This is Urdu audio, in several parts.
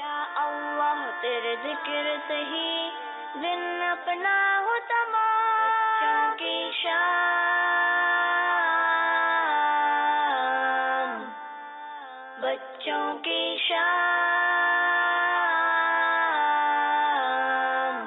اللہ تیرے ذکر سے ہی دن اپنا ہو تمام کی شام بچوں کی شام.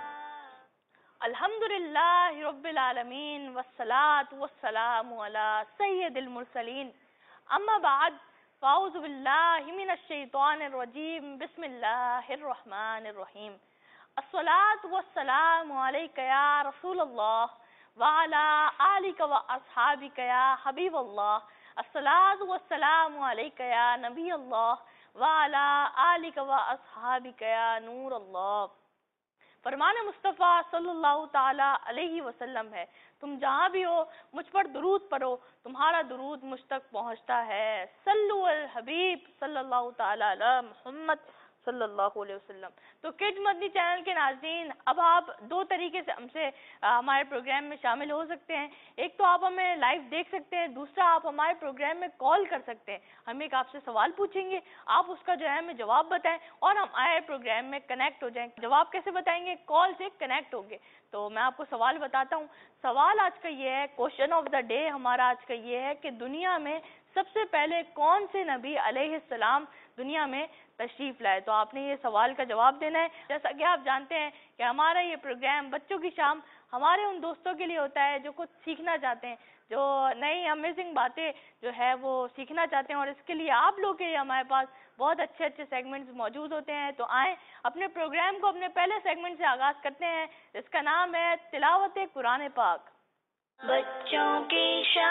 الحمدللہ رب العالمین والصلاة والسلام علی سید المرسلین. اما بعد فاعوذ باللہ من الشیطان الرجیم. بسم اللہ الرحمن الرحیم. الصلاة والسلام علیک یا رسول اللہ وعلی آلک و اصحابک یا حبیب اللہ. الصلاة والسلام علیک یا نبی اللہ وعلی آلک و اصحابک یا نور اللہ. فرمان مصطفیٰ صلی اللہ تعالی علیہ وسلم ہے، تم جہاں بھی ہو مجھ پر درود پڑھو، تمہارا درود مجھ تک پہنچتا ہے. صلو علی الحبیب صلی اللہ تعالی علی محمد صلی اللہ علیہ وسلم. تو کڈ مدنی چینل کے ناظرین، اب آپ دو طریقے سے ہم سے ہمارے پروگرام میں شامل ہو سکتے ہیں. ایک تو آپ ہمیں لائیو دیکھ سکتے ہیں، دوسرا آپ ہمارے پروگرام میں کال کر سکتے ہیں. ہم ایک آپ سے سوال پوچھیں گے، آپ اس کا جو ہے ہمیں جواب بتائیں اور ہم ہمارے پروگرام میں کنیکٹ ہو جائیں. جواب کیسے بتائیں گے؟ کال سے کنیکٹ ہوگے. تو میں آپ کو سوال بتاتا ہوں. سوال آج کا یہ ہے، کوشچن آف دا ڈے ہمارا آج کا یہ ہے کہ دنیا میں سب سے پہلے کون سے نبی علیہ السلام دنیا میں تشریف لائے؟ تو آپ نے یہ سوال کا جواب دینا ہے. جیسا کہ آپ جانتے ہیں کہ ہمارا یہ پروگرام بچوں کی شام ہمارے ان دوستوں کے لیے ہوتا ہے جو کچھ سیکھنا چاہتے ہیں، جو نئی امیزنگ باتیں جو ہے وہ سیکھنا چاہتے ہیں، اور اس کے لیے آپ لوگ کے لیے ہمارے پاس بہت اچھے اچھے سیگمنٹس موجود ہوتے ہیں. تو آئیں اپنے پروگرام کو اپنے پہلے سیگمنٹ سے آغاز کرتے ہیں، جس کا نام ہے تلاوت قرآن پاک. بچوں کی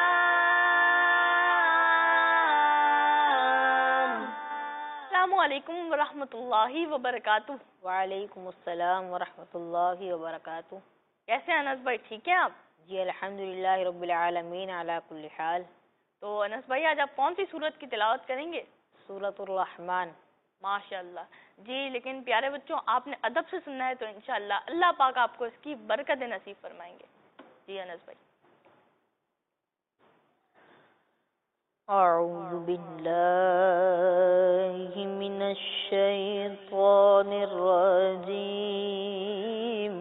شام. السلام علیکم ورحمۃ اللہ وبرکاتہ. وعلیکم السلام ورحمۃ اللہ وبرکاتہ. کیسے ہیں انس بھائی؟ ٹھیک ہیں آپ؟ جی الحمدللہ رب العالمین علی کل حال. تو انس بھائی آج آپ کون سی سورت کی تلاوت کریں گے؟ سورۃ الرحمن. ماشاء اللہ جی. لیکن پیارے بچوں آپ نے ادب سے سننا ہے، تو انشاءاللہ اللہ پاک آپ کو اس کی برکت نصیب فرمائیں گے. جی انس بھائی. اعوذ باللہ من الشیطان الرجیم.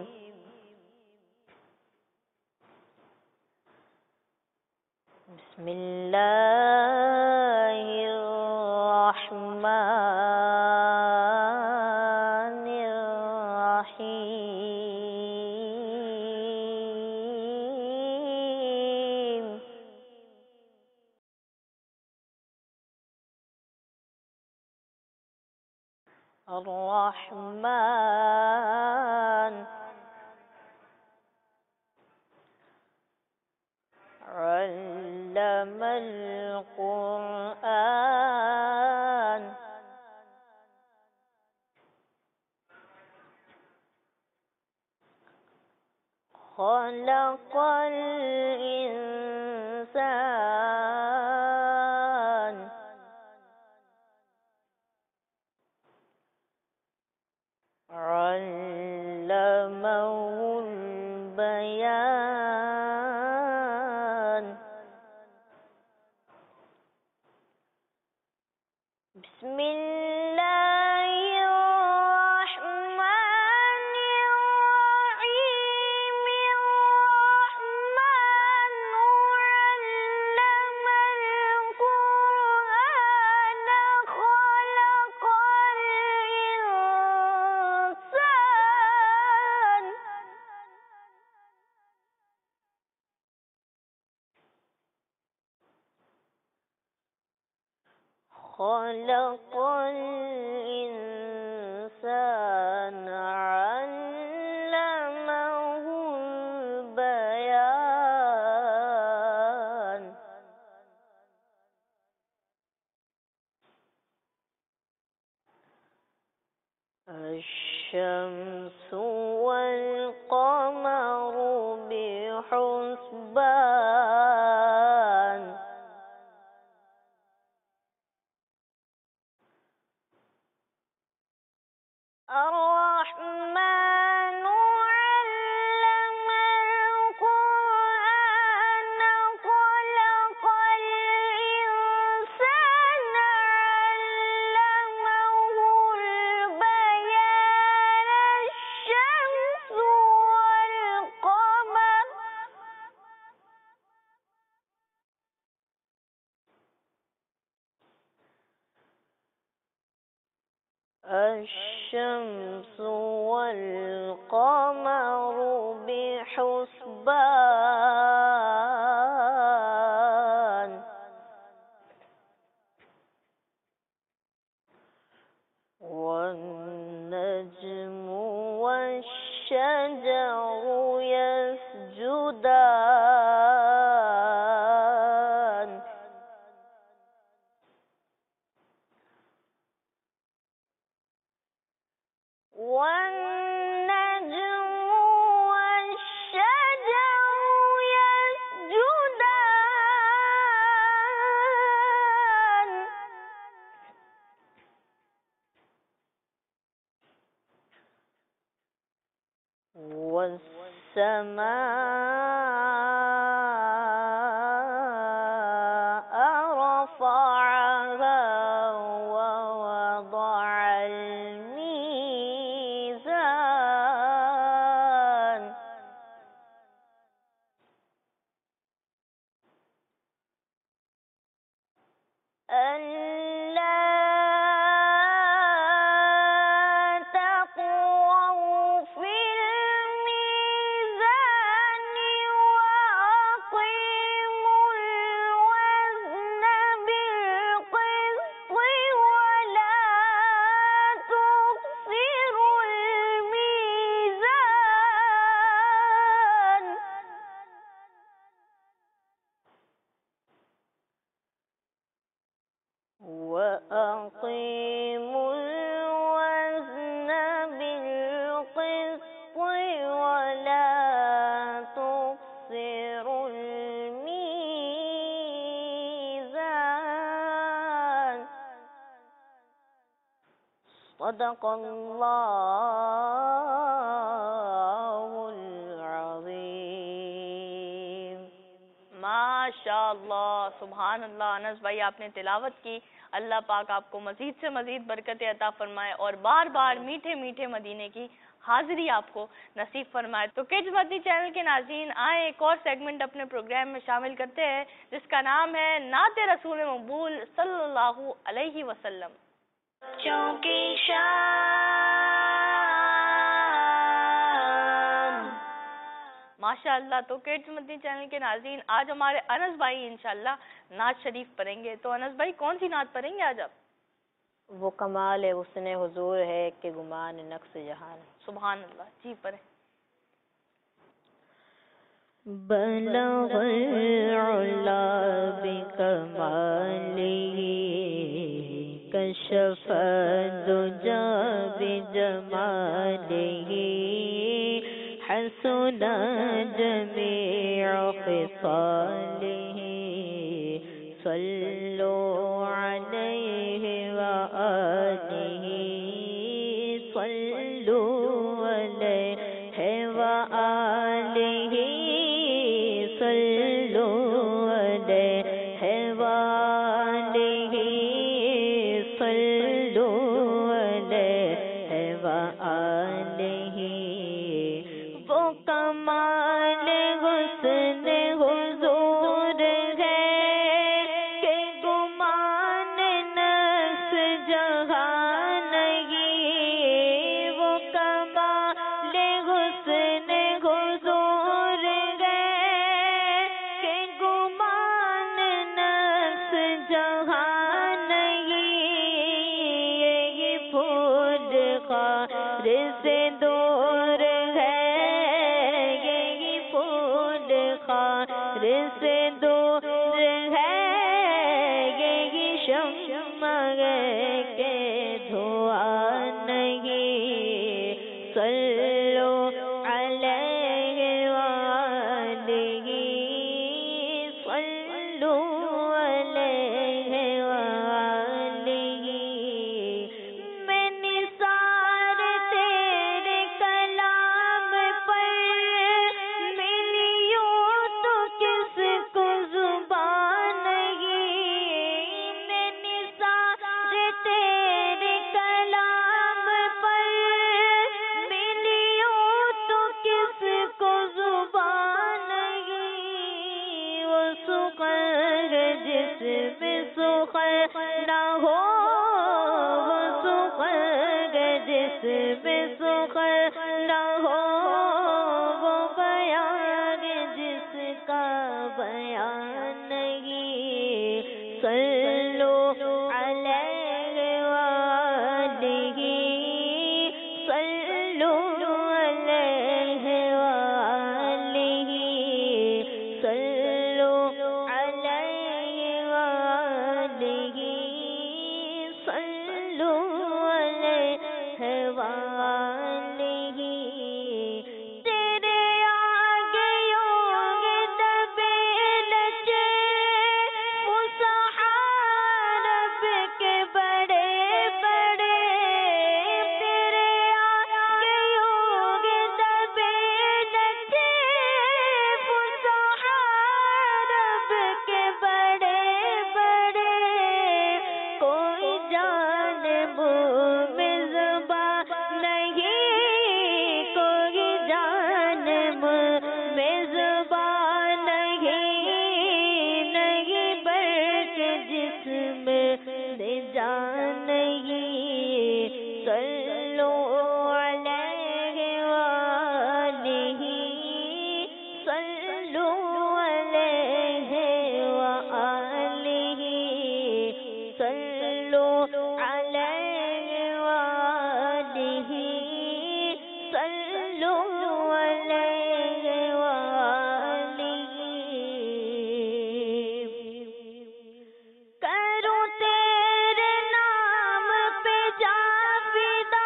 بسم اللہ الرحمن الرحیم. الرحمن علم القرآن خلق الإنسان علمه البيان. بسم الله الرحمن الرحيم. الرحمن علم القرآن خلق الإنسان خلق الإنسان علمه البيان. الشمس والقمر بحسبان. الرحمن علم القرآن خلق الإنسان علمه الشمس والقمر بحسبان والنجم والشجر يسجدان والنجم والشجر يسجدان والسماء رفعها ووضع الميزان ألا تطغوا في الميزان وأقيموا الوزن بالقسط ولا تخسروا الميزان وأقيموا الوزن بالقسط ولا تخسروا الميزان صدق الله العظيم. ماشاء اللہ، سبحان اللہ. انس بھائی آپ نے تلاوت کی، اللہ پاک آپ کو مزید سے مزید برکتیں عطا فرمائے اور بار بار میٹھے میٹھے مدینے کی حاضری آپ کو نصیب فرمائے. تو کڈز مدنی چینل کے ناظرین، آئیں ایک اور سیگمنٹ اپنے پروگرام میں شامل کرتے ہیں جس کا نام ہے نعت رسول مقبول صلی اللہ علیہ وسلم. چونکی شان. ماشاء اللہ. تو کڈز مدنی چینل کے ناظرین، آج ہمارے انس بھائی انشاءاللہ نعت شریف پڑھیں گے. تو انس بھائی کون سی نعت پڑھیں گے آج آپ؟ وہ کمال حسن حضور ہے کہ گمان نقص جہان. سبحان اللہ. جی پڑھیں. بلغ العلا بکمالہ کشف الدجى بجمالہ حسن جميع خصاله صلوا عليه وآله صلوا عليه وآله صلوا عليه وآله صلوا عليه وآله. وہ کمال حسن حضور ہے کہ گمان نفس جہاں نہیں. وہ کمال حسن حضور ہے کہ گمان نفس جہاں نہیں. یہ پھول خار سے دور ہے، یہی پھول خار سے دور ہے، یہی شمع کے دھواں نہیں. صلو علیہ وآلہ صلو علیہ وآلہ. میں نثار تیرے جس میں سخن نہ ہو وہ بیان جس کا بیان نہیں صلو علیہ وآلہ صلو علیہ وآلہ صلو علیہ وآلہ صلو علیہ وآلہ تیرے آگے یوں دبے لچے مصحاب کے بڑے بڑے تیرے آگے یوں دبے لچے مصحاب کے بڑے بڑے کوئی جانب میں زبان نہیں کوئی جانب میں زبان نہیں بلکہ جسم جان نہیں صلو علیہ وآلہ صلو علیہ وآلہ صلو علیہ وآلہ صلو علیہ وآلہ کروں تیرے نام پہ جا فدا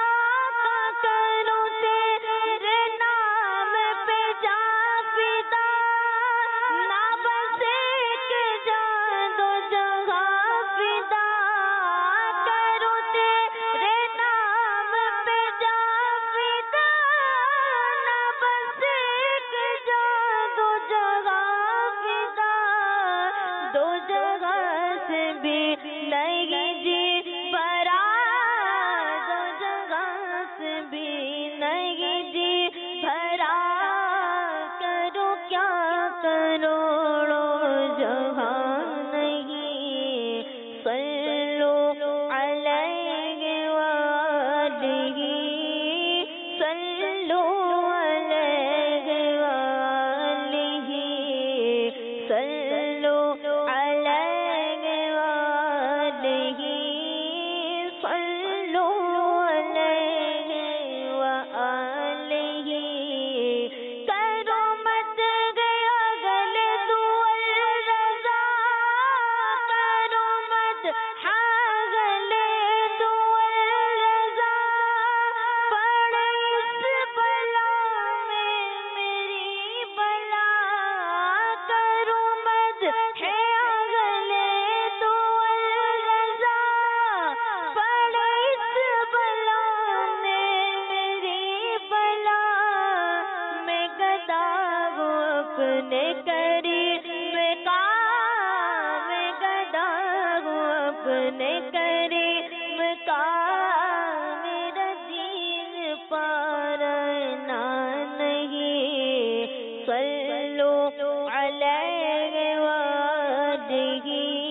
کروں تیرے نام پہ جا فدا نہ بس ایک جان دو جہاں فدا کروں تیرے نام پہ جا فدا نہ بس ایک جان دو جہاں فدا دو جگہ سے بھی نہیں جی برا دو جگہ سے بھی نہیں جی بھرا کرو کیا کروڑوں جہاں نہیں صلو علیہ وآلہ صلو علیہ وآلہ صلو علیہ وآلہ صلو علیہ وآلہ کرو مت گیا گلے رضا کرو مت گلے رضا پڑے اس بلا میں میری بلا کرو مت ہے گلے رضا پڑے اس بلا میں میری بلا میں گدا ہوں اپنے کریم کا میں گدا ہوں اپنے کریم کا میرا دین پارنا نہیں صلو علیہ وآلہ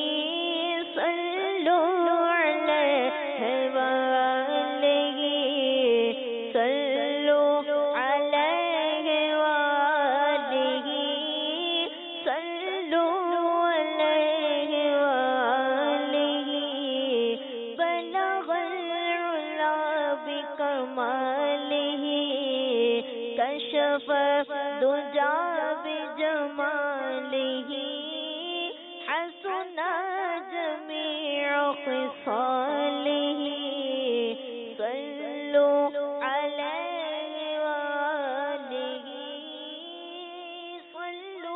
صلو علیہ وآلہ صلو علیہ وآلہ صلو علیہ وآلہ بلغ العلا بکمالہ کشف الدجا بجمالہ حسن جمیع خصالہ صلو علیہ وآلہ صلو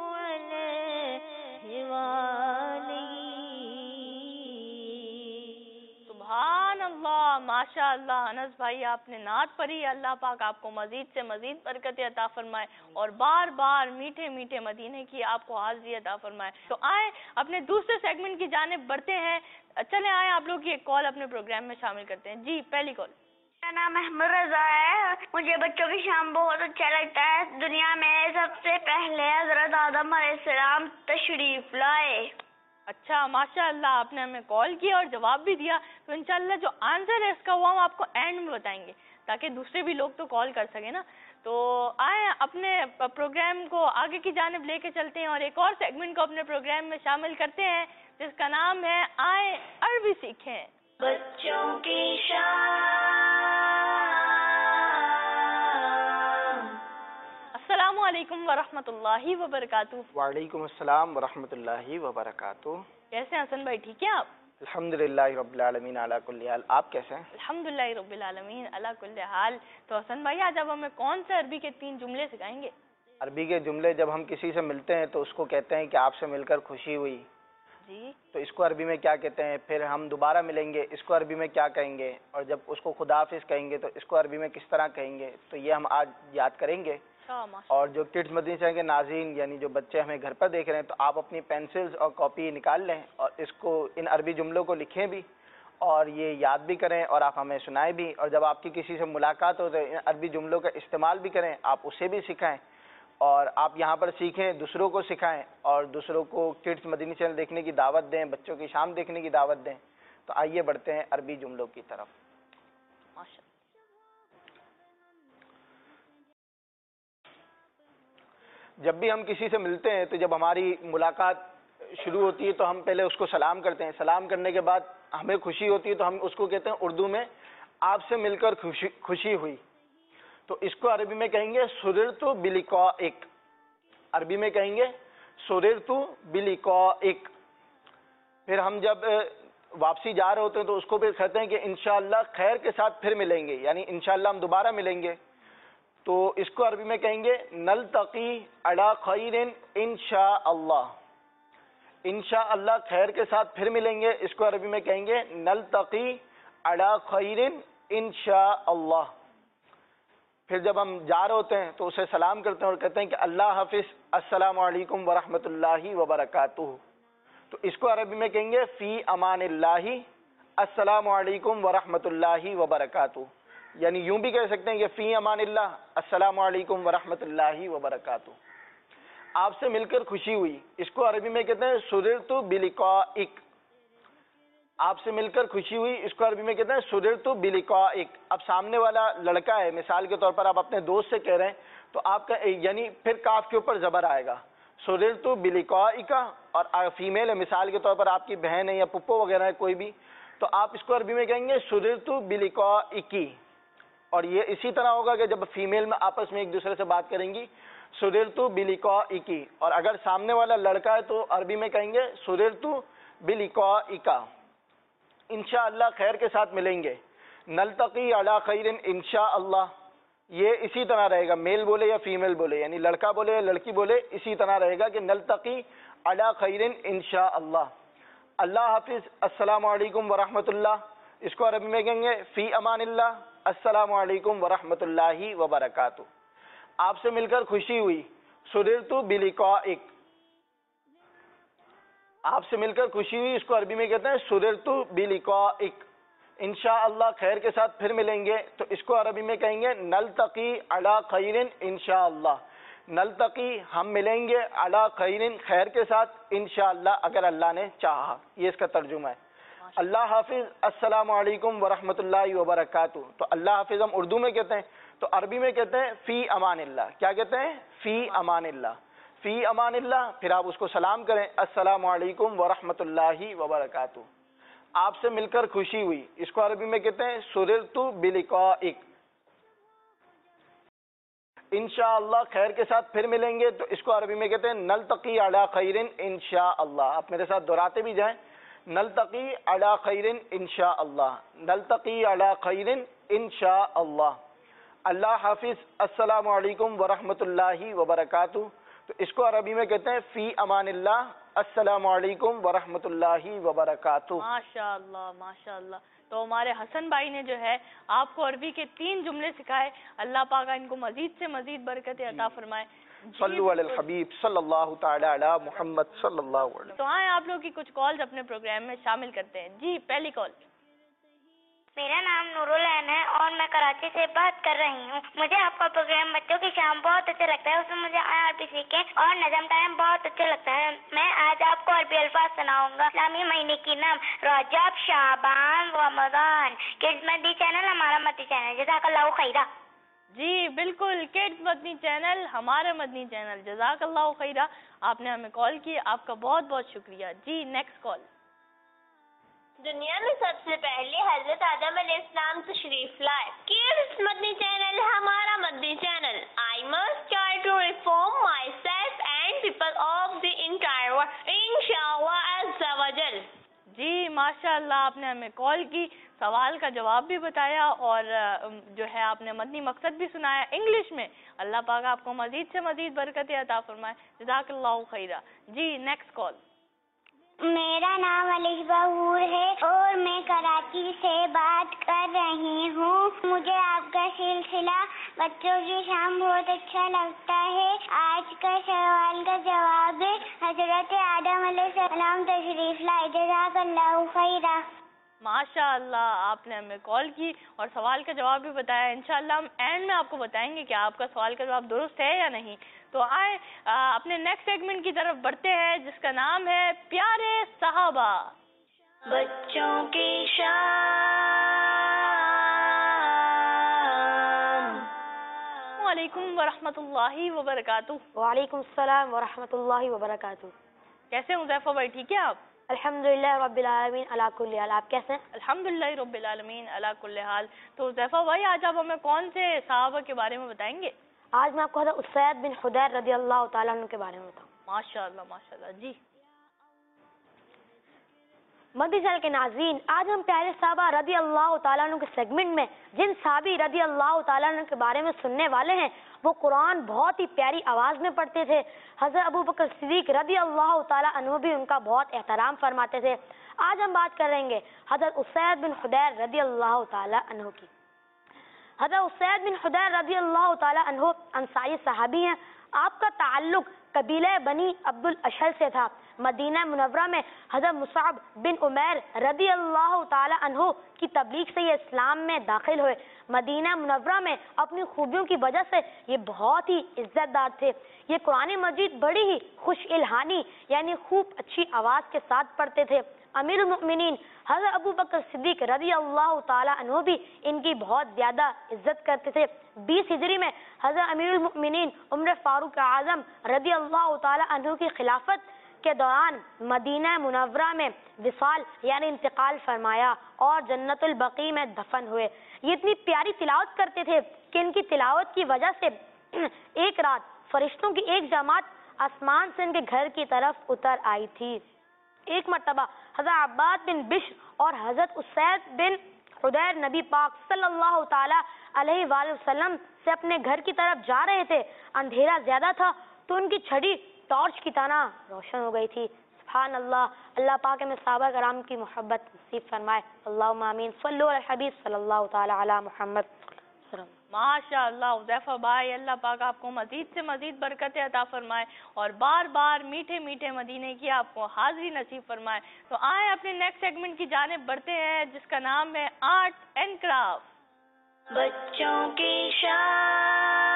علیہ وآلہ سبحان اللہ، ماشاء اللہ انس بھائی آپ نے نعت پڑھی. اللہ پاک آپ کو مزید سے مزید برکت عطا فرمائے اور بار بار میٹھے میٹھے مدینے کی آپ کو حاضری عطا فرمائے. تو آئیں اپنے دوسرے سیگمنٹ کی جانب بڑھتے ہیں. چلیں آئیں آپ لوگ کی ایک کال اپنے پروگرام میں شامل کرتے ہیں. جی پہلی کال. میرا نام احمد رضا ہے. مجھے بچوں کی شام بہت اچھا لگتا ہے. دنیا میں سب سے پہلے حضرت آدم علیہ السلام تشریف لائے. اچھا ماشاء اللہ، آپ نے ہمیں کال کیا اور جواب بھی دیا، تو انشاءاللہ جو آنسر ہے اس کا وہ ہم آپ کو اینڈ میں بتائیں گے تاکہ دوسرے بھی لوگ تو کال کر سکیں نا. تو آئیں اپنے پروگرام کو آگے کی جانب لے کے چلتے ہیں اور ایک اور سیگمنٹ کو اپنے پروگرام میں شامل کرتے ہیں جس کا نام ہے آئیں عربی سیکھیں. بچوں کی شان. السلام علیکم ورحمۃ اللہ وبرکاتہ. وعلیکم السلام ورحمۃ اللہ وبرکاتہ. کیسے ہیں حسن بھائی، ٹھیک ہیں آپ؟ الحمدللہ رب العالمین علی کل حال. آپ کیسے ہیں؟ الحمدللہ رب العالمین علی کل حال. تو حسن بھائی آج آپ ہمیں کون سے عربی کے 3 جملے سکھائیں گے؟ عربی کے جملے جب ہم کسی سے ملتے ہیں تو اس کو کہتے ہیں کہ آپ سے مل کر خوشی ہوئی، جی. تو اس کو عربی میں کیا کہتے ہیں؟ پھر ہم دوبارہ ملیں گے، اس کو عربی میں کیا کہیں گے؟ اور جب اس کو خدا حافظ کہیں گے تو اس کو عربی میں کس طرح کہیں گے؟ تو یہ ہم آج یاد کریں گے. اور جو کڈس مدنی چینل کے ناظرین یعنی جو بچے ہمیں گھر پر دیکھ رہے ہیں تو آپ اپنی پینسلز اور کاپی نکال لیں اور اس کو ان عربی جملوں کو لکھیں بھی اور یہ یاد بھی کریں اور آپ ہمیں سنائیں بھی. اور جب آپ کی کسی سے ملاقات ہو تو ان عربی جملوں کا استعمال بھی کریں، آپ اسے بھی سکھائیں اور آپ یہاں پر سیکھیں، دوسروں کو سکھائیں اور دوسروں کو کڈس مدنی چینل دیکھنے کی دعوت دیں، بچوں کی شام دیکھنے کی دعوت دیں. تو آئیے بڑھتے ہیں عربی جملوں کی طرف. ماشاء. جب بھی ہم کسی سے ملتے ہیں تو جب ہماری ملاقات شروع ہوتی ہے تو ہم پہلے اس کو سلام کرتے ہیں. سلام کرنے کے بعد ہمیں خوشی ہوتی ہے تو ہم اس کو کہتے ہیں اردو میں آپ سے مل کر خوشی ہوئی. تو اس کو عربی میں کہیں گے سررت بلقائک. عربی میں کہیں گے سررت بلقائک. پھر ہم جب واپسی جا رہے ہوتے ہیں تو اس کو بھی کہتے ہیں کہ انشاءاللہ خیر کے ساتھ پھر ملیں گے، یعنی انشاءاللہ ہم دوبارہ ملیں گے. تو اس کو عربی میں کہیں گے نلتقی علی خیر انشاءاللہ. انشاءاللہ خیر کے ساتھ پھر ملیں گے، اس کو عربی میں کہیں گے نلتقی علی خیر انشاءاللہ. پھر جب ہم جا رہے ہوتے ہیں تو اسے سلام کرتے ہیں اور کہتے ہیں کہ اللہ حافظ، السلام علیکم ورحمۃ اللہ وبرکاتہ. تو اس کو عربی میں کہیں گے فی امان اللہ، السلام علیکم ورحمۃ اللہ وبرکاتہ. یعنی یوں بھی کہہ سکتے ہیں کہ فی امان اللہ، السلام علیکم ورحمۃ اللہ وبرکاتہ. آپ سے مل کر خوشی ہوئی، اس کو عربی میں کہتے ہیں سررت بلقائک. آپ سے مل کر خوشی ہوئی، اس کو عربی میں کہتے ہیں سررت بلقائک. اب سامنے والا لڑکا ہے، مثال کے طور پر آپ اپنے دوست سے کہہ رہے ہیں تو آپ کا یعنی پھر کاف کے اوپر زبر آئے گا سررت بلقائک. اور فیمیل ہے، مثال کے طور پر آپ کی بہن ہے یا پپو وغیرہ ہے کوئی بھی، تو آپ اس کو عربی میں کہیں گے سررت بلقائکی. اور یہ اسی طرح ہوگا کہ جب فیمیل میں آپس میں ایک دوسرے سے بات کریں گی سررت بلقائکی. اور اگر سامنے والا لڑکا ہے تو عربی میں کہیں گے سررت بلقائک. انشاءاللہ خیر کے ساتھ ملیں گے. نلتقی علی خیر انشاءاللہ، یہ اسی طرح رہے گا، میل بولے یا فیمیل بولے، یعنی لڑکا بولے یا لڑکی بولے، اسی طرح رہے گا کہ نلتقی علی خیر انشاءاللہ. اللہ حافظ، السلام علیکم ورحمۃ اللہ، اس کو عربی میں کہیں گے فی امان اللہ، السلام علیکم ورحمۃ اللہ وبرکاتہ. آپ سے مل کر خوشی ہوئی، سررت بلقائک. آپ سے مل کر خوشی ہوئی، اس کو عربی میں کہتے ہیں سررت بلقائک. انشاءاللہ خیر کے ساتھ پھر ملیں گے تو اس کو عربی میں کہیں گے نلتقی علی خیر انشاءاللہ. نلتقی ہم ملیں گے، علی خیر خیر کے ساتھ، انشاءاللہ اگر اللہ نے چاہا. یہ اس کا ترجمہ ہے. اللہ حافظ، السلام علیکم ورحمۃ اللہ وبرکاتہ. تو اللہ حافظ ہم اردو میں کہتے ہیں، تو عربی میں کہتے ہیں فی امان اللہ. کیا کہتے ہیں؟ فی امان اللہ. فی امان اللہ. پھر آپ اس کو سلام کریں السلام علیکم ورحمۃ اللہ وبرکاتہ. آپ سے مل کر خوشی ہوئی، اس کو عربی میں کہتے ہیں سررت بلقائک. انشاءاللہ خیر کے ساتھ پھر ملیں گے تو اس کو عربی میں کہتے ہیں نلتقی علی خیر انشاءاللہ. آپ میرے ساتھ دہراتے بھی جائیں، نلتقی علی خیر انشاءاللہ، نلتقی علی خیر انشاءاللہ. اللہ حافظ، السلام علیکم ورحمۃ اللہ وبرکاتہ. تو اس کو عربی میں کہتے ہیں فی امان اللہ، السلام علیکم ورحمۃ اللہ وبرکاتہ. ماشاء اللہ ماشاء اللہ. تو ہمارے حسن بھائی نے جو ہے آپ کو عربی کے 3 جملے سکھائے. اللہ پاک ان کو مزید سے مزید برکت عطا فرمائے. صلو علی الحبیب صلی اللہ تعالی علی محمد صلی اللہ علیہ وسلم. تو آئیں آپ لوگ کی کچھ کالز اپنے پروگرام میں شامل کرتے ہیں. جی پہلی کال. میرا نام نور العین ہے اور میں کراچی سے بات کر رہی ہوں. مجھے آپ کا پروگرام بچوں کی شام بہت اچھا لگتا ہے. اس میں مجھے IRPC کے اور نظم ٹائم بہت اچھا لگتا ہے. میں آج آپ کو عربی الفاظ سناؤں گا. اسلامی مہینے کی نام رجب، شعبان، رمضان. کڈز مدنی چینل ہمارا مدنی چینل. جزاک اللہ خیرہ. جی بالکل، کڈز مدنی چینل ہمارا مدنی چینل. جزاک اللہ خیرہ. آپ نے ہمیں کال کی، آپ کا بہت بہت شکریہ. جی نیکسٹ کال. دنیا میں سب سے پہلے حضرت آدم علیہ السلام تشریف لائے. کڈز مدنی چینل ہمارا Madani channel. I must try to reform myself and people of the entire world. Inshallah azza wa jal. جی ماشاء اللہ، آپ نے ہمیں کال کی، سوال کا جواب بھی بتایا اور جو ہے آپ نے مدنی مقصد بھی سنایا انگلش میں. اللہ پاک آپ کو مزید سے مزید برکتیں عطا فرمائے. جزاک اللہ خیرہ. جی نیکسٹ کال. میرا نام علیش بہور ہے اور میں کراچی سے بات کر رہی ہوں. مجھے آپ کا سلسلہ بچوں کی شام بہت اچھا لگتا ہے. آج کا سوال کا جواب ہے حضرت آدم علیہ السلام تشریف لائے. جزاک اللہ خیرہ. ماشاء اللہ، آپ نے ہمیں کال کی اور سوال کا جواب بھی بتایا. انشاءاللہ ہم اینڈ میں آپ کو بتائیں گے کہ آپ کا سوال کا جواب درست ہے یا نہیں. تو آئیں اپنے نیکسٹ سیگمنٹ کی طرف بڑھتے ہیں جس کا نام ہے پیارے صحابہ. بچوں کی شام. السلام علیکم ورحمۃ اللہ وبرکاتہ. وعلیکم السلام ورحمۃ اللہ وبرکاتہ. کیسے ہیں حذیفہ بھائی؟ ٹھیک ہے آپ؟ الحمدللہ رب العالمین علی کل حال. آپ کیسے ہیں؟ الحمدللہ رب العالمین علی کل حال. تو حذیفہ بھائی آج آپ ہمیں کون سے صحابہ کے بارے میں بتائیں گے؟ آج میں آپ کو حضرت اسید بن حضیر رضی اللہ تعالیٰ عنہ کے بارے میں بتاؤں. ماشاء اللہ ماشاء اللہ. جی مدنی چینل کے ناظرین، آج ہم پیارے صحابہ رضی اللہ تعالیٰ عنہ کے سیگمنٹ میں جن صحابی رضی اللہ تعالیٰ عنہ کے بارے میں سننے والے ہیں وہ قرآن بہت ہی پیاری آواز میں پڑھتے تھے. حضرت ابو بکر صدیق رضی اللہ تعالیٰ عنہ بھی ان کا بہت احترام فرماتے تھے. آج ہم بات کریں گے حضرت اسید بن حضیر رضی اللہ تعالیٰ عنہ کی. حضرت اسید بن حضیر رضی اللہ تعالیٰ عنہ انصاری صحابی ہیں. آپ کا تعلق قبیلہ بنی عبد الاشہر سے تھا. مدینہ منورہ میں حضرت مصعب بن عمیر رضی اللہ تعالی عنہ کی تبلیغ سے یہ اسلام میں داخل ہوئے. مدینہ منورہ میں اپنی خوبیوں کی وجہ سے یہ بہت ہی عزت دار تھے. یہ قرآن مجید بڑی ہی خوش الہانی یعنی خوب اچھی آواز کے ساتھ پڑھتے تھے. امیر المؤمنین حضرت ابو بکر صدیق رضی اللہ تعالی عنہ بھی ان کی بہت زیادہ عزت کرتے تھے. 20 ہجری میں حضرت امیر المؤمنین عمر فاروق اعظم رضی اللہ تعالی عنہ کی خلافت کے دوران مدینہ منورہ میں وصال یعنی انتقال فرمایا اور جنت البقیع میں دفن ہوئے. یہ اتنی پیاری تلاوت کرتے تھے کہ ان کی تلاوت کی وجہ سے ایک رات فرشتوں کی ایک جماعت آسمان سے ان کے گھر کی طرف اتر آئی تھی. ایک مرتبہ حضرت عباد بن بشر اور حضرت اسید بن حضیر نبی پاک صلی اللہ تعالی علیہ وآلہ وسلم سے اپنے گھر کی طرف جا رہے تھے. اندھیرا زیادہ تھا تو ان کی چھڑی ٹارچ کی طرح روشن ہو گئی تھی. سبحان اللہ. اللہ پاک میں صحابہ کرام کی محبت نصیب فرمائے. اللہم آمین. صلو علی الحبیب صلی اللہ تعالی علی محمد. ماشاء اللہ حذیفہ بھائی، اللہ پاک آپ کو مزید سے مزید برکت عطا فرمائے اور بار بار میٹھے میٹھے مدینے کی آپ کو حاضری نصیب فرمائے. تو آئیں اپنے نیکسٹ سیگمنٹ کی جانب بڑھتے ہیں جس کا نام ہے آرٹ اینڈ کرافٹ. بچوں کی شام.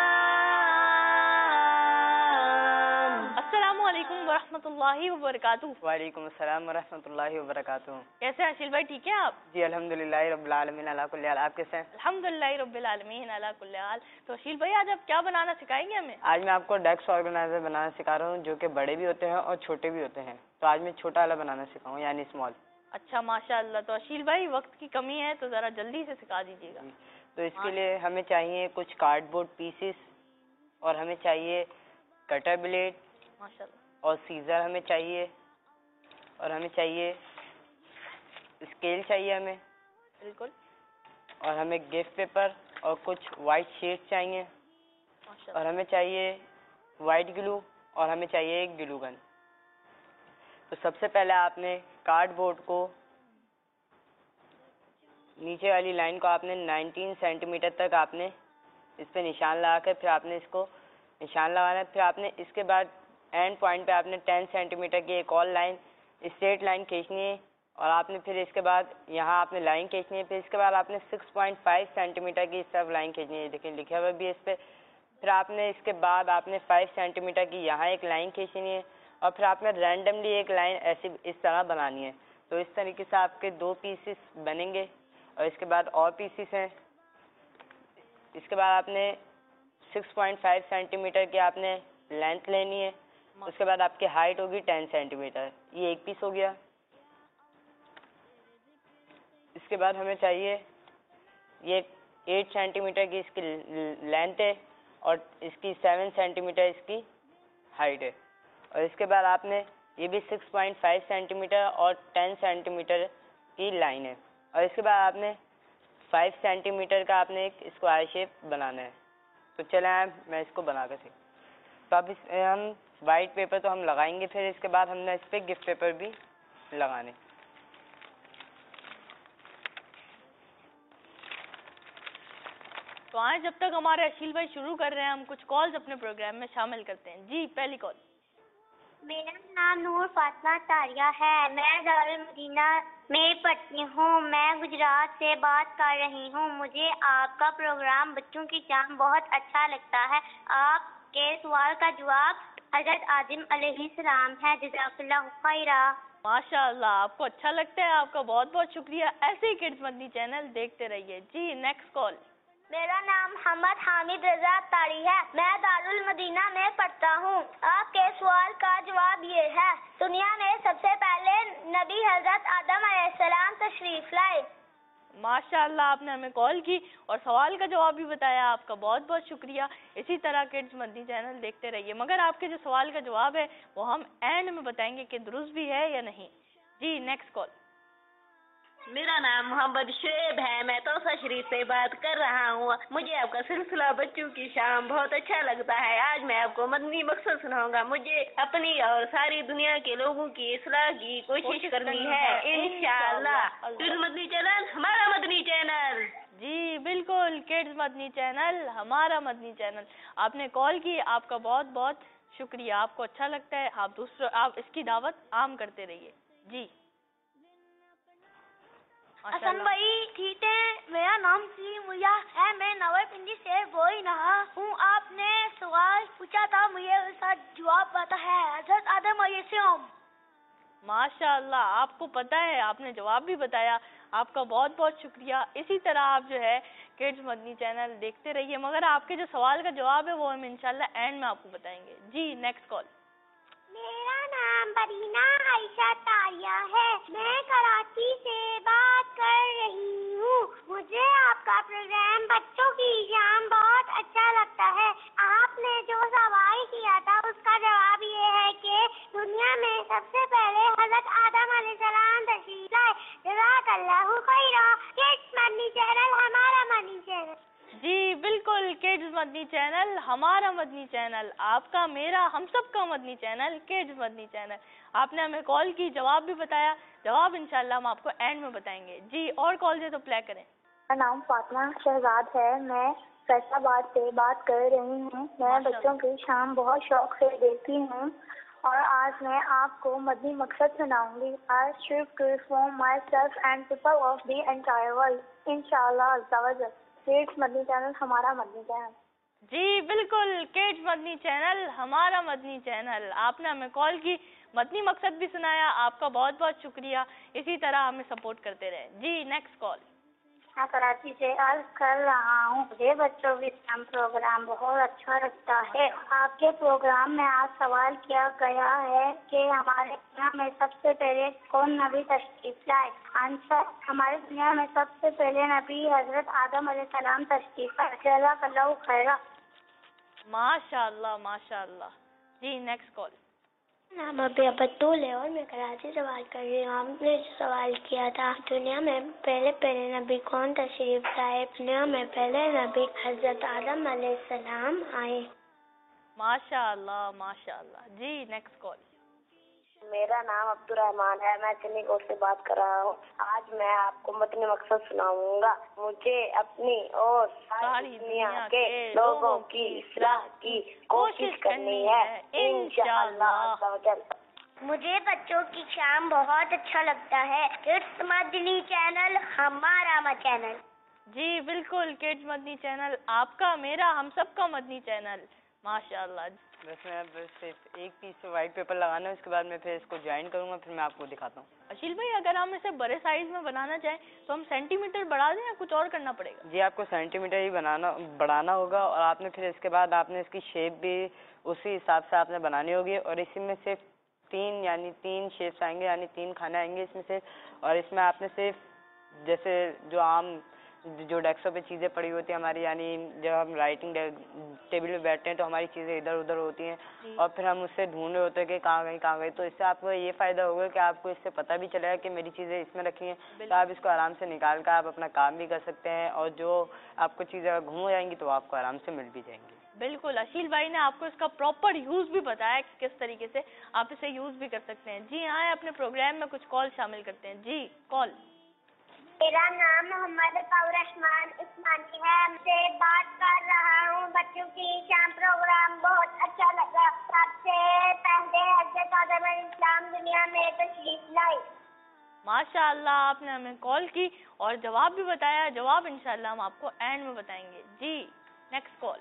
السلام علیکم ورحمۃ اللہ وبرکاتہ. وعلیکم السلام ورحمۃ اللہ وبرکاتہ. کیسے ہیں اشیل بھائی؟ ٹھیک ہے آپ؟ جی الحمدللہ رب العالمین علی کل حال. آپ کیسے ہیں؟ الحمدللہ رب العالمین علی کل حال. تو اشیل بھائی آج آپ کیا بنانا سکھائیں گے ہمیں؟ آج میں آپ کو ڈیسک آرگنائزر بنانا سکھا رہا ہوں جو کہ بڑے بھی ہوتے ہیں اور چھوٹے بھی ہوتے ہیں. تو آج میں چھوٹا والا بنانا سکھاؤں یعنی اسمال. اچھا ماشاء اللہ. تو اشیل بھائی وقت کی کمی ہے تو ذرا جلدی سے سکھا دیجیے گا. تو اس کے لیے ہمیں چاہیے کچھ کارڈ بورڈ پیسز اور ہمیں چاہیے کٹر بلیڈ ماشاء اللہ. اور سیزر ہمیں چاہیے اور ہمیں چاہیے اسکیل چاہیے ہمیں بالکل. اور ہمیں گفٹ پیپر اور کچھ وائٹ شیٹ چاہیے اور ہمیں چاہیے وائٹ گلو اور ہمیں چاہیے ایک گلو گن. تو سب سے پہلے آپ نے کارڈ بورڈ کو نیچے والی لائن کو آپ نے 19 سینٹی میٹر تک آپ نے اس پہ نشان لگا کے پھر آپ نے اس کو نشان لگانا ہے. پھر آپ نے اس کے بعد اینڈ پوائنٹ پہ آپ نے 10 سینٹی میٹر کی ایک اور لائن اسٹریٹ لائن کھینچنی ہے اور آپ نے پھر اس کے بعد یہاں آپ نے لائن کھینچنی ہے. پھر اس کے بعد آپ نے 6.5 سینٹی میٹر کی اس طرف لائن کھینچنی ہے. دیکھیں لکھا ہوا بھی ہے اس پہ. پھر آپ نے اس کے بعد آپ نے 5 سینٹی میٹر کی یہاں ایک لائن کھینچنی ہے, اور پھر آپ نے رینڈملی ایک لائن ایسی اس طرح بنانی ہے. تو اس طریقے سے آپ کے 2 پیسز بنیں گے, اور اس کے بعد اور پیسز ہیں. اس کے بعد آپ نے 6.5 سینٹی میٹر کی آپ نے لینتھ لینی ہے. اس کے بعد آپ کی ہائٹ ہوگی 10 سینٹی میٹر. یہ ایک پیس ہو گیا. اس کے بعد ہمیں چاہیے یہ 8 سینٹی میٹر کی اس کی لینتھ ہے, اور اس کی 7 سینٹی میٹر اس کی ہائٹ ہے. اور اس کے بعد آپ نے یہ بھی 6.5 سینٹی میٹر اور 10 سینٹی میٹر کی لائن ہے. اور اس کے بعد آپ نے 5 سینٹی میٹر کا آپ نے ایک اسکوائر شیپ بنانا ہے. تو چلیں میں اس کو بنا کر سیکھ. تو اب اس ہم وائٹ پیپر تو ہم لگائیں گے, پھر اس کے بعد ہم نے اس پہ گفٹ پیپر بھی لگانے. تو آئیں جب تک ہمارے اشیل بھائی شروع کر رہے ہیں, ہم کچھ کالز اپنے پروگرام میں شامل کرتے ہیں. جی پہلی کال. میرا نام نور فاطمہ طاریہ ہے. میں دارالمدینہ میں پڑھتی ہوں. میں گجرات سے بات کر رہی ہوں. مجھے آپ کا پروگرام بچوں کی شام بہت اچھا لگتا ہے. آپ کے سوال کا جواب حضرت آدم علیہ السلام ہے. جزاک اللہ خیرہ. ماشاء اللہ, آپ کو اچھا لگتا ہے, آپ کا بہت بہت شکریہ. ایسے ہی کڈز مدنی چینل دیکھتے رہیے. جی نیکسٹ کال. میرا نام محمد حامد رضا طاری ہے. میں دارالمدینہ میں پڑھتا ہوں. آپ کے سوال کا جواب یہ ہے, دنیا میں سب سے پہلے نبی حضرت آدم علیہ السلام تشریف لائے. ماشاء اللہ, آپ نے ہمیں کال کی اور سوال کا جواب بھی بتایا. آپ کا بہت بہت شکریہ. اسی طرح کڈز مدنی چینل دیکھتے رہیے. مگر آپ کے جو سوال کا جواب ہے وہ ہم اینڈ میں بتائیں گے کہ درست بھی ہے یا نہیں. جی نیکسٹ کال. میرا نام محمد شعیب ہے. میں توسا شریف سے بات کر رہا ہوں. مجھے آپ کا سلسلہ بچوں کی شام بہت اچھا لگتا ہے. آج میں آپ کو مدنی مقصد سناؤں گا. مجھے اپنی اور ساری دنیا کے لوگوں کی اصلاح کی کوشش کرنی ہے انشاءاللہ. کڈز مدنی چینل ہمارا مدنی چینل. جی بالکل, کڈز مدنی چینل ہمارا مدنی چینل. آپ نے کال کی, آپ کا بہت بہت شکریہ. آپ کو اچھا لگتا ہے, آپ اس کی دعوت عام کرتے رہیے. جی حسن بھائی ٹھیک ہے. میرا نام سلیم میا ہے. میں نوے پنڈی سے بوئی نہا ہوں. آپ نے سوال پوچھا تھا, مجھے اس کا جواب پتا ہے. حضرت آدم علیہ السلام. ماشاء اللہ, آپ کو پتہ ہے, آپ نے جواب بھی بتایا. آپ کا بہت بہت شکریہ. اسی طرح آپ جو ہے کڈز مدنی چینل دیکھتے رہیے. مگر آپ کے جو سوال کا جواب ہے وہ ہم انشاءاللہ اینڈ میں آپ کو بتائیں گے. جی نیکسٹ کال. میرا نام برینا عائشہ طاریہ ہے. میں کراچی سے بات کر رہی ہوں. مجھے آپ کا پروگرام بچوں کی شام بہت اچھا لگتا ہے. آپ نے جو سوال کیا تھا اس کا جواب یہ ہے کہ دنیا میں سب سے پہلے حضرت آدم علیہ السلام تشریف لائے. جزاک اللہ خیرہ. کڈز مدنی چینل ہمارا مدنی چینل. جی بالکل, کڈز مدنی چینل ہمارا مدنی چینل. آپ کا, میرا, ہم سب کا مدنی چینل کڈز مدنی چینل. آپ نے ہمیں کال کی, جواب بھی بتایا. جواب انشاءاللہ ہم آپ کو اینڈ میں بتائیں گے. جی اور کال دے تو پلے کریں. میرا نام فاطمہ شہزاد ہے. میں فیصل آباد سے بات کر رہی ہوں. میں بچوں کی شام بہت شوق سے دیکھتی ہوں, اور آج میں آپ کو مدنی مقصد سناؤں گی. I strive to reform myself and people of the entire world. انشاءاللہ عز و جل. کڈز مدنی چینل ہمارا مدنی چینل. جی بالکل, کڈز مدنی چینل ہمارا مدنی چینل. آپ نے ہمیں کال کی, مدنی مقصد بھی سنایا. آپ کا بہت بہت شکریہ. اسی طرح ہمیں سپورٹ کرتے رہیں. جی نیکسٹ کال. میں کراچی سے عرض کر رہا ہوں. مجھے بچوں کے شام پروگرام بہت اچھا لگتا ہے. آپ کے پروگرام میں آج سوال کیا گیا ہے کہ ہمارے دنیا میں سب سے پہلے کون نبی تشریف لائے. آنسر, ہماری دنیا میں سب سے پہلے نبی حضرت آدم علیہ السلام تشریف لائے. جزاک اللہ خیرہ. ماشاء اللہ ماشاء اللہ. جی نیکسٹ کال. نام ابھی بطول ہے اور میں کراچی سے بات کر رہی ہوں. آپ نے جو سوال کیا تھا دنیا میں پہلے نبی کون تشریف لائے. دنیا میں پہلے نبی حضرت آدم علیہ السلام آئے. ماشاء اللہ ماشاء اللہ. جی نیکسٹ کال. میرا نام عبدالرحمان ہے. میں چنئی کوٹ سے بات کر رہا ہوں. آج میں آپ کو مدنی مقصد سناؤں گا. مجھے اپنی اور ساری دنیا کے لوگوں کی اصلاح کی کوشش کرنی ہے انشاءاللہ. مجھے بچوں کی شام بہت اچھا لگتا ہے. کڈس مدنی چینل ہمارا چینل. جی بالکل، کڈز مدنی چینل آپ کا، میرا، ہم سب کا مدنی چینل. ماشاء اللہ. بس میں بس صرف ایک پیس سے وائٹ پیپر لگانا ہے، اس کے بعد میں پھر اس کو جوائن کروں گا، پھر میں آپ کو دکھاتا ہوں. اشیل بھائی اگر ہم اسے بڑے سائز میں بنانا چاہیں تو ہم سینٹی میٹر بڑھا دیں یا کچھ اور کرنا پڑے گا؟ جی آپ کو سینٹی میٹر ہی بڑھانا ہوگا، اور آپ نے پھر اس کے بعد آپ نے اس کی شیپ بھی اسی حساب سے آپ نے بنانی ہوگی. اور اسی میں صرف تین شیپس آئیں گے، یعنی 3 کھانے آئیں گے اس میں سے. اور اس میں آپ نے صرف جیسے جو ڈیسکوں پہ چیزیں پڑی ہوتی ہیں ہماری، یعنی جب ہم رائٹنگ ٹیبل پہ بیٹھتے ہیں تو ہماری چیزیں ادھر ادھر ہوتی ہیں، اور پھر ہم اس سے ڈھونڈ رہے ہوتے ہیں کہ کہاں گئی. تو اس سے آپ کو یہ فائدہ ہوگا کہ آپ کو اس سے پتہ بھی چلے گا کہ میری چیزیں اس میں رکھی ہیں، تو آپ اس کو آرام سے نکال کر آپ اپنا کام بھی کر سکتے ہیں، اور جو آپ کو چیزیں گم ہو جائیں گی تو آپ کو آرام سے مل بھی جائیں گی. بالکل، اشیل بھائی نے آپ کو اس کا پراپر یوز بھی بتایا کہ کس طریقے سے آپ اسے یوز بھی کر سکتے ہیں. جی ہاں، اپنے پروگرام میں کچھ کال شامل کرتے ہیں. جی کال. میرا نام محمد رحمان عثمانی ہے. سے بات کر رہا ہوں. بچوں کی شام پروگرام بہت اچھا لگا. سب سے پہلے حضرت آدم علیہ السلام دنیا میں تشریف لائے. ماشاء اللہ، آپ نے ہمیں کال کی اور جواب بھی بتایا. جواب انشاءاللہ ہم آپ کو اینڈ میں بتائیں گے. جی نیکسٹ کال.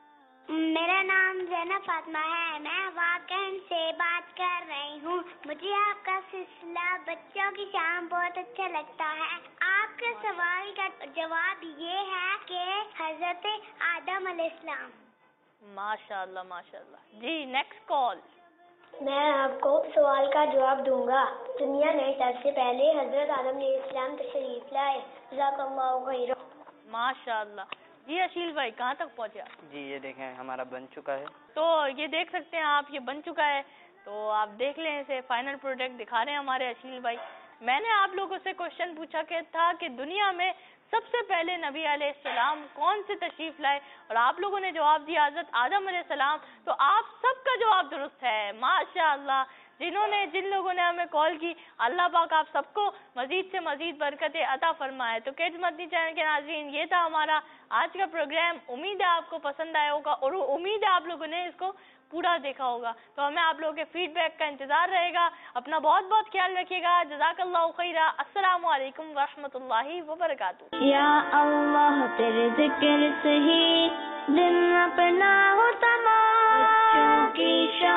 میرا نام زینب فاطمہ ہے. میں واقعی سے بات کر رہی ہوں. مجھے آپ کا سلسلہ بچوں کی شام بہت اچھا لگتا ہے. آپ کے سوال کا جواب یہ ہے کہ حضرت آدم علیہ السلام. ماشاء اللہ ماشاء اللہ. جی نیکسٹ کال. میں آپ کو سوال کا جواب دوں گا. دنیا میں سب سے پہلے حضرت آدم علیہ السلام تشریف لائے. جزاک اللہ خیر. ماشاء اللہ. جی اشیل بھائی کہاں تک پہنچے آپ؟ جی یہ دیکھیں ہمارا بن چکا ہے. تو یہ دیکھ سکتے ہیں آپ، یہ بن چکا ہے. تو آپ دیکھ لیں اسے. فائنل پروڈکٹ دکھا رہے ہیں ہمارے اشیل بھائی. میں نے آپ لوگوں سے کوشچن پوچھا کہ تھا کہ دنیا میں سب سے پہلے نبی علیہ السلام کون سے تشریف لائے، اور آپ لوگوں نے جواب دیا حضرت آدم علیہ السلام. تو آپ سب کا جواب درست ہے. ماشاء اللہ. جن لوگوں نے ہمیں کال کی، اللہ پاک آپ سب کو مزید سے مزید برکتیں عطا فرمائے. تو کڈز مدنی چینل کے ناظرین، یہ تھا ہمارا آج کا پروگرام. امید ہے آپ کو پسند آیا ہوگا، اور امید ہے آپ لوگوں نے اس کو پورا دیکھا ہوگا. تو ہمیں آپ لوگوں کے فیڈ بیک کا انتظار رہے گا. اپنا بہت بہت خیال رکھیے گا. جزاک اللہ خیرہ. السلام علیکم ورحمۃ اللہ وبرکاتہ. یا اللہ تیرے ذکر سے ہی دن اپنا ہو تمام. بچوں کی